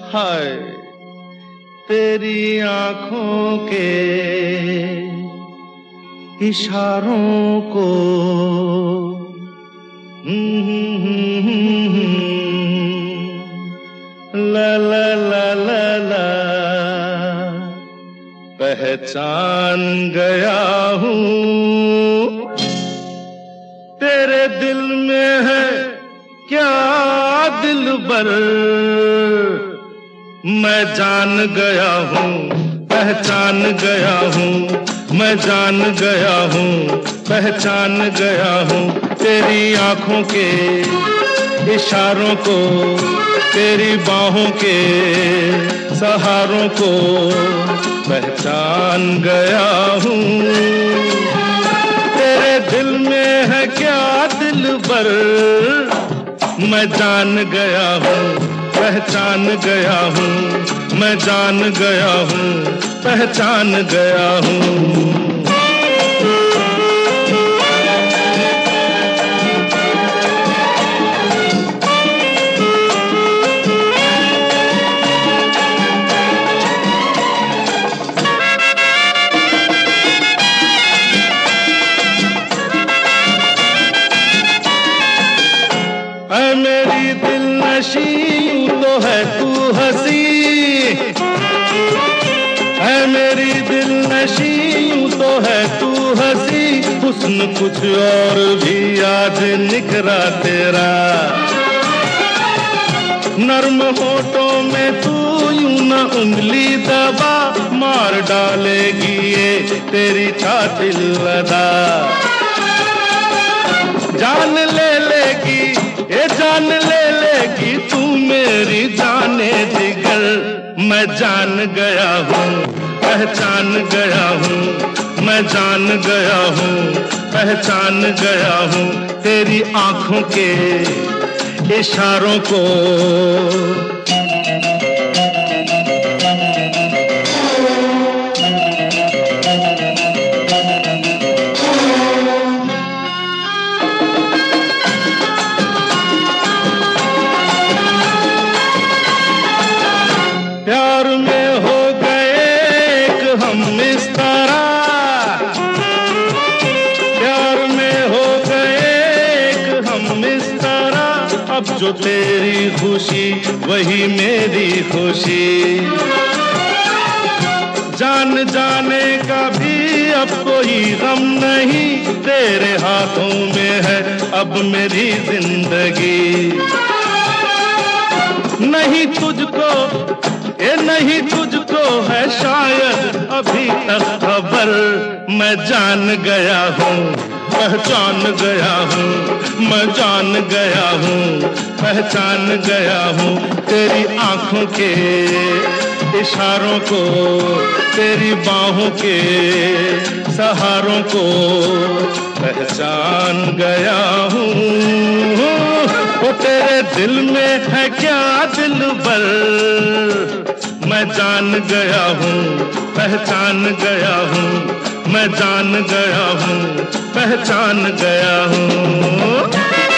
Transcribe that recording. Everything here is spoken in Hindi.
हाय तेरी आंखों के इशारों को ला ला ला ला ला पहचान गया हूँ। तेरे दिल में है क्या दिलबर, मैं जान गया हूँ, पहचान गया हूँ, मैं जान गया हूँ, पहचान गया हूँ। तेरी आंखों के इशारों को, तेरी बाहों के सहारों को पहचान गया हूँ। तेरे दिल में है क्या दिलबर, मैं जान गया हूँ, पहचान गया हूँ, मैं जान गया हूँ, पहचान गया हूँ। ऐ मेरी दिल नशी तो है तू हंसी, ऐ मेरी दिल नशी तो है तू हंसी। हुस्न कुछ और भी आज निखरा तेरा, नर्म होठों में तू यूं न उंगली दबा, मार डालेगी ये तेरी छाती लदा। जान ले लेगी ये जान ले लेगी तू मेरी जाने जिगर, मैं जान गया हूँ, पहचान गया हूँ, मैं जान गया हूँ, पहचान गया हूँ। तेरी आंखों के इशारों को प्यार में हो गए एक हम इस तरह, प्यार में हो गए एक हम इस तरह। अब जो तेरी खुशी वही मेरी खुशी, जान जाने का भी अब कोई गम नहीं। तेरे हाथों में है अब मेरी जिंदगी, नहीं तुझको ये नहीं तुझको है शायद अभी तक खबर। मैं जान गया हूँ, पहचान गया हूँ, मैं जान गया हूँ, पहचान गया हूँ। तेरी आंखों के इशारों को, तेरी बाहों के सहारों को पहचान गया हूँ। वो तेरे दिल में है क्या दिलबर, मैं जान गया हूँ, पहचान गया हूँ, मैं जान गया हूँ, पहचान गया हूँ।